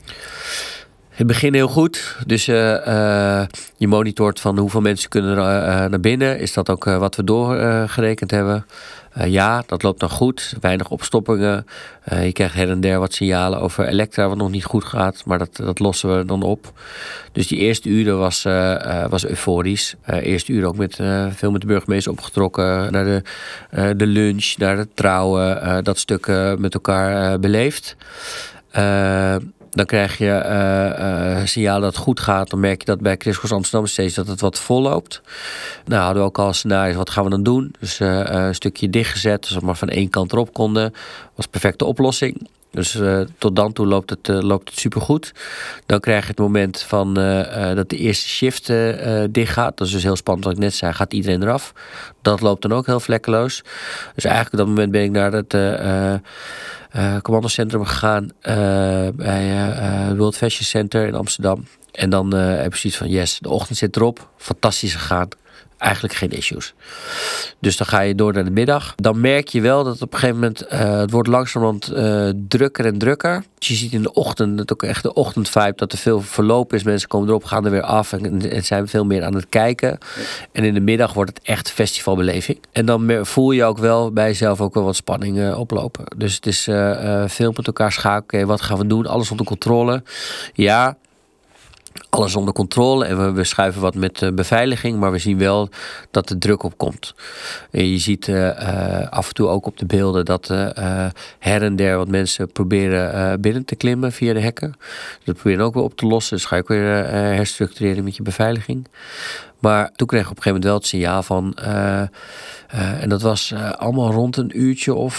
In het begin heel goed. Dus uh, uh, je monitort van hoeveel mensen kunnen uh, naar binnen. Is dat ook uh, wat we doorgerekend uh, hebben? Uh, ja, dat loopt dan goed. Weinig opstoppingen. Uh, je krijgt her en der wat signalen over Elektra wat nog niet goed gaat. Maar dat, dat lossen we dan op. Dus die eerste uren was, uh, uh, was euforisch. Uh, eerste uur ook met, uh, veel met de burgemeester opgetrokken. Naar de, uh, de lunch, naar het trouwen. Uh, dat stuk uh, met elkaar uh, beleefd. Uh, Dan krijg je uh, uh, signaal dat het goed gaat. Dan merk je dat bij Chris Cross Amsterdam steeds dat het wat vol loopt. Nou, hadden we ook al scenario's. Wat gaan we dan doen? Dus uh, een stukje dichtgezet. Dus we maar van één kant erop konden. Was een perfecte oplossing. Dus uh, tot dan toe loopt het, uh, loopt het supergoed. Dan krijg je het moment van uh, uh, dat de eerste shift uh, dicht gaat. Dat is dus heel spannend wat ik net zei. Gaat iedereen eraf? Dat loopt dan ook heel vlekkeloos. Dus eigenlijk op dat moment ben ik naar het uh, uh, commandocentrum gegaan. Uh, bij uh, het World Fashion Center in Amsterdam. En dan uh, heb je zoiets van yes, de ochtend zit erop. Fantastisch gegaan. Eigenlijk geen issues. Dus dan ga je door naar de middag. Dan merk je wel dat op een gegeven moment... Uh, het wordt langzamerhand uh, drukker en drukker. Dus je ziet in de ochtend, dat ook echt de ochtendvibe... dat er veel verloop is. Mensen komen erop, gaan er weer af... en, en zijn veel meer aan het kijken. Ja. En in de middag wordt het echt festivalbeleving. En dan voel je ook wel bij jezelf ook wel wat spanning uh, oplopen. Dus het is uh, uh, veel met elkaar schakelen. Okay, wat gaan we doen? Alles onder controle. Ja... Alles onder controle en we, we schuiven wat met uh, beveiliging, maar we zien wel dat er druk op komt. En je ziet uh, uh, af en toe ook op de beelden dat uh, uh, her en der wat mensen proberen uh, binnen te klimmen via de hekken. Dat proberen ook weer op te lossen, dus ga je ook weer uh, herstructureren met je beveiliging. Maar toen kreeg ik op een gegeven moment wel het signaal van, uh, uh, en dat was uh, allemaal rond een uurtje of...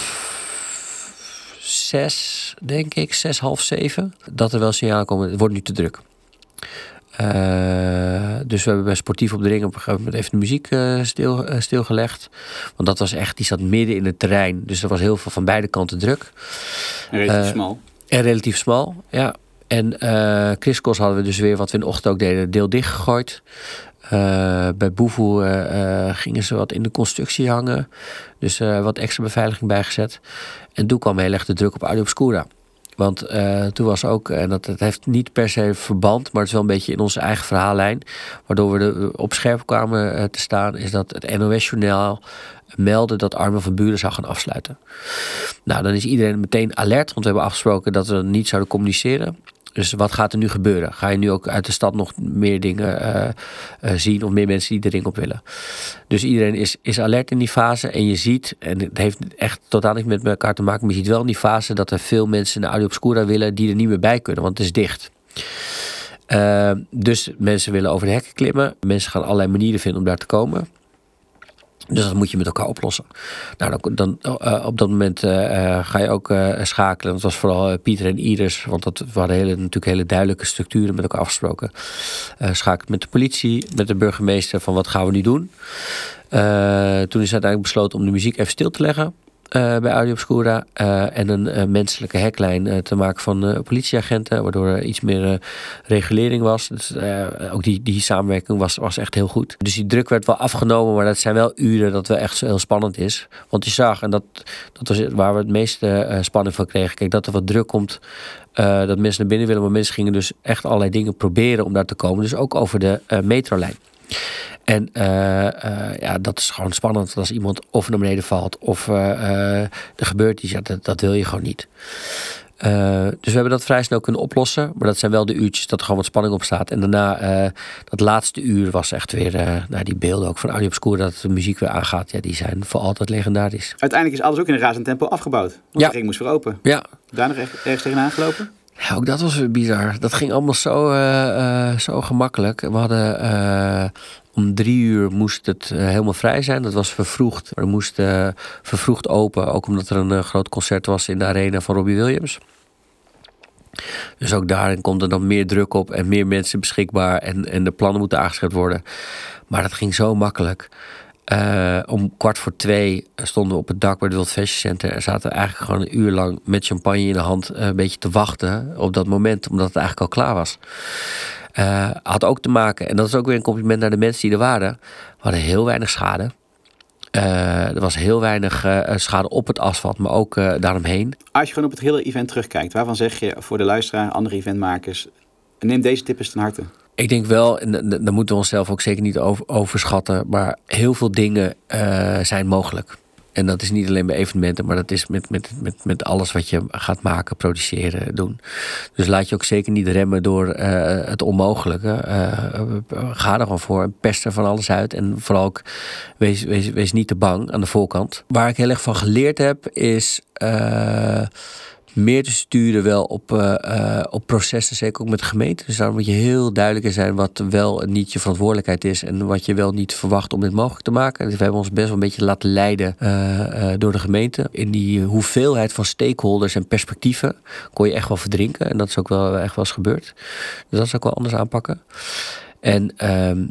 zes, denk ik, zes, half zeven, dat er wel signalen komen, het wordt nu te druk. Uh, dus we hebben bij Sportief op de Ring op een gegeven moment even de muziek uh, stil, uh, stilgelegd. Want dat was echt, die zat midden in het terrein. Dus er was heel veel van beide kanten druk. En relatief uh, smal. En relatief smal, ja. En uh, Chris Cross hadden we dus weer, wat we in de ochtend ook deden, deel dicht gegooid. Uh, bij Boevoe uh, uh, gingen ze wat in de constructie hangen. Dus uh, wat extra beveiliging bijgezet. En toen kwam heel erg de druk op Audio Obscura. Want uh, toen was ook, en dat het heeft niet per se verband, maar het is wel een beetje in onze eigen verhaallijn, waardoor we er op scherp kwamen uh, te staan, is dat het N O S-journaal meldde dat Armin van Buuren zou gaan afsluiten. Nou, dan is iedereen meteen alert, want we hebben afgesproken dat we niet zouden communiceren. Dus wat gaat er nu gebeuren? Ga je nu ook uit de stad nog meer dingen uh, uh, zien of meer mensen die de ring op willen? Dus iedereen is, is alert in die fase. En je ziet, en het heeft echt totaal niks met elkaar te maken, maar je ziet wel in die fase dat er veel mensen naar Audio Obscura willen die er niet meer bij kunnen, want het is dicht. Uh, dus mensen willen over de hekken klimmen. Mensen gaan allerlei manieren vinden om daar te komen. Dus dat moet je met elkaar oplossen. Nou, dan, dan uh, op dat moment uh, ga je ook uh, schakelen. Het was vooral uh, Pieter en Iris, want dat waren hele, natuurlijk hele duidelijke structuren met elkaar afgesproken. Uh, schakelen met de politie, met de burgemeester van wat gaan we nu doen. Uh, toen is uiteindelijk besloten om de muziek even stil te leggen. Uh, bij Audio Obscura. Uh, en een uh, menselijke hacklijn uh, te maken van uh, politieagenten. Waardoor er iets meer uh, regulering was. Dus uh, ook die, die samenwerking was, was echt heel goed. Dus die druk werd wel afgenomen. Maar dat zijn wel uren dat wel echt heel spannend is. Want je zag, en dat, dat was waar we het meeste uh, spanning van kregen. Kijk, dat er wat druk komt. Uh, dat mensen naar binnen willen. Maar mensen gingen dus echt allerlei dingen proberen om daar te komen. Dus ook over de uh, metrolijn. En uh, uh, ja, dat is gewoon spannend als iemand of naar beneden valt of uh, uh, er gebeurt iets. Ja, dat, dat wil je gewoon niet. Uh, dus we hebben dat vrij snel kunnen oplossen. Maar dat zijn wel de uurtjes dat er gewoon wat spanning op staat. En daarna, uh, dat laatste uur was echt weer, uh, nou, die beelden ook van Audio Obscura, dat de muziek weer aangaat. Ja, die zijn voor altijd legendarisch. Uiteindelijk is alles ook in een razend tempo afgebouwd. Want ja. de ring moest weer open. Ja. Daar nog ergens tegenaan gelopen? Ja, ook dat was weer bizar. Dat ging allemaal zo, uh, uh, zo gemakkelijk. We hadden uh, om drie uur moest het uh, helemaal vrij zijn. Dat was vervroegd. We moesten uh, vervroegd open. Ook omdat er een uh, groot concert was in de arena van Robbie Williams. Dus ook daarin komt er dan meer druk op en meer mensen beschikbaar. En, en de plannen moeten aangescherpt worden. Maar dat ging zo makkelijk. Uh, om kwart voor twee stonden we op het dak bij het World Fashion Center. En zaten we eigenlijk gewoon een uur lang met champagne in de hand uh, een beetje te wachten op dat moment. Omdat het eigenlijk al klaar was. Uh, had ook te maken, en dat is ook weer een compliment naar de mensen die er waren. We hadden heel weinig schade. Uh, er was heel weinig uh, schade op het asfalt, maar ook uh, daaromheen. Als je gewoon op het hele event terugkijkt, waarvan zeg je voor de luisteraar, andere eventmakers, neem deze tip eens ten harte? Ik denk wel, en dan moeten we onszelf ook zeker niet over, overschatten, maar heel veel dingen uh, zijn mogelijk. En dat is niet alleen bij evenementen, maar dat is met, met, met, met alles wat je gaat maken, produceren, doen. Dus laat je ook zeker niet remmen door uh, het onmogelijke. Uh, ga er gewoon voor en pest er van alles uit. En vooral ook, wees, wees, wees niet te bang aan de voorkant. Waar ik heel erg van geleerd heb, is Uh, meer te sturen wel op, uh, uh, op processen, zeker ook met de gemeente. Dus daar moet je heel duidelijk in zijn wat wel en niet je verantwoordelijkheid is en wat je wel niet verwacht om dit mogelijk te maken. Dus we hebben ons best wel een beetje laten leiden uh, uh, door de gemeente. In die hoeveelheid van stakeholders en perspectieven kon je echt wel verdrinken. En dat is ook wel echt wel eens gebeurd. Dus dat is ook wel anders aanpakken. En Um,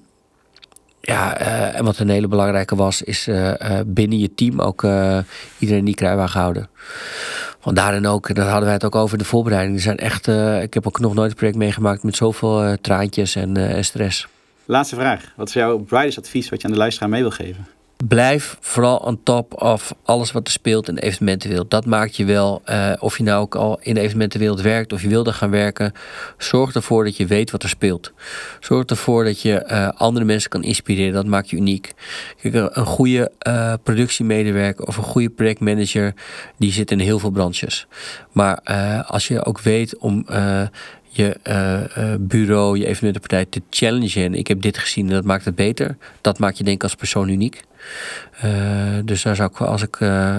Ja, uh, en wat een hele belangrijke was, is uh, uh, binnen je team ook uh, iedereen die kruiwagen houden. Want daarin ook, daar hadden wij het ook over in de voorbereiding. Er zijn echt, uh, ik heb ook nog nooit een project meegemaakt met zoveel uh, traantjes en, uh, en stress. Laatste vraag. Wat is jouw brightest advies wat je aan de luisteraar mee wil geven? Blijf vooral on top of alles wat er speelt in de evenementenwereld. Dat maakt je wel, uh, of je nou ook al in de evenementenwereld werkt of je wilde gaan werken. Zorg ervoor dat je weet wat er speelt. Zorg ervoor dat je uh, andere mensen kan inspireren. Dat maakt je uniek. Kijk, een goede uh, productiemedewerker of een goede projectmanager, die zit in heel veel branches. Maar uh, als je ook weet om Uh, je uh, uh, bureau, je evenementenpartij te challengen. En ik heb dit gezien en dat maakt het beter. Dat maakt je denk ik als persoon uniek. Uh, dus daar zou ik, als ik uh, uh,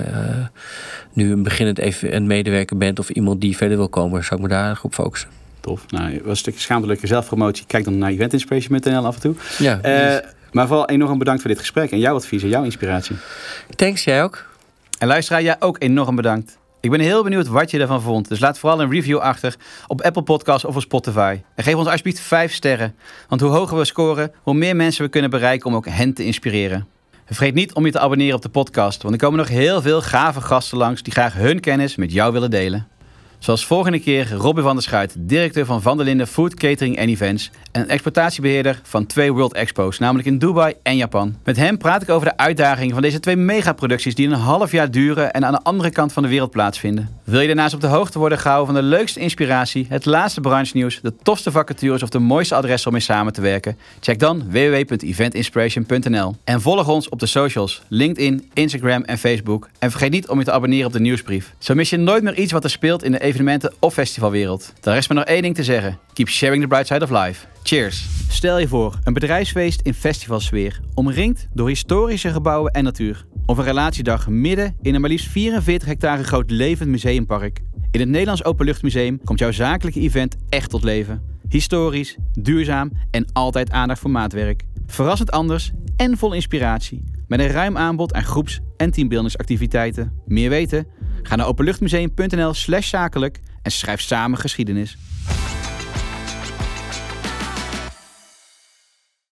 nu een beginnend even een medewerker ben of iemand die verder wil komen, zou ik me daar op focussen. Tof. Nou, was een stukje schaamtelijke zelfpromotie. Kijk dan naar event inspiration punt n l af en toe. Ja. Uh, maar vooral enorm bedankt voor dit gesprek en jouw advies en jouw inspiratie. Thanks, jij ook. En luisteraar, jij ook enorm bedankt. Ik ben heel benieuwd wat je ervan vond. Dus laat vooral een review achter op Apple Podcasts of op Spotify. En geef ons alsjeblieft vijf sterren. Want hoe hoger we scoren, hoe meer mensen we kunnen bereiken om ook hen te inspireren. Vergeet niet om je te abonneren op de podcast. Want er komen nog heel veel gave gasten langs die graag hun kennis met jou willen delen. Zoals volgende keer Robin van der Schuit, directeur van Van der Linden Food Catering en Events en exploitatiebeheerder van twee World Expos, namelijk in Dubai en Japan. Met hem praat ik over de uitdagingen van deze twee megaproducties die een half jaar duren en aan de andere kant van de wereld plaatsvinden. Wil je daarnaast op de hoogte worden gehouden van de leukste inspiratie, het laatste branchenieuws, de tofste vacatures of de mooiste adressen om mee samen te werken? Check dan w w w punt event inspiration punt n l. En volg ons op de socials, LinkedIn, Instagram en Facebook. En vergeet niet om je te abonneren op de nieuwsbrief. Zo mis je nooit meer iets wat er speelt in de evenementen of festivalwereld. Dan rest me nog één ding te zeggen. Keep sharing the bright side of life. Cheers. Stel je voor, een bedrijfsfeest in festivalsfeer, omringd door historische gebouwen en natuur. Of een relatiedag midden in een maar liefst vierenveertig hectare groot levend museumpark. In het Nederlands Openluchtmuseum komt jouw zakelijke event echt tot leven. Historisch, duurzaam en altijd aandacht voor maatwerk. Verrassend anders en vol inspiratie. Met een ruim aanbod aan groeps- en teambuildingsactiviteiten. Meer weten? Ga naar openluchtmuseum punt n l slash zakelijk en schrijf samen geschiedenis.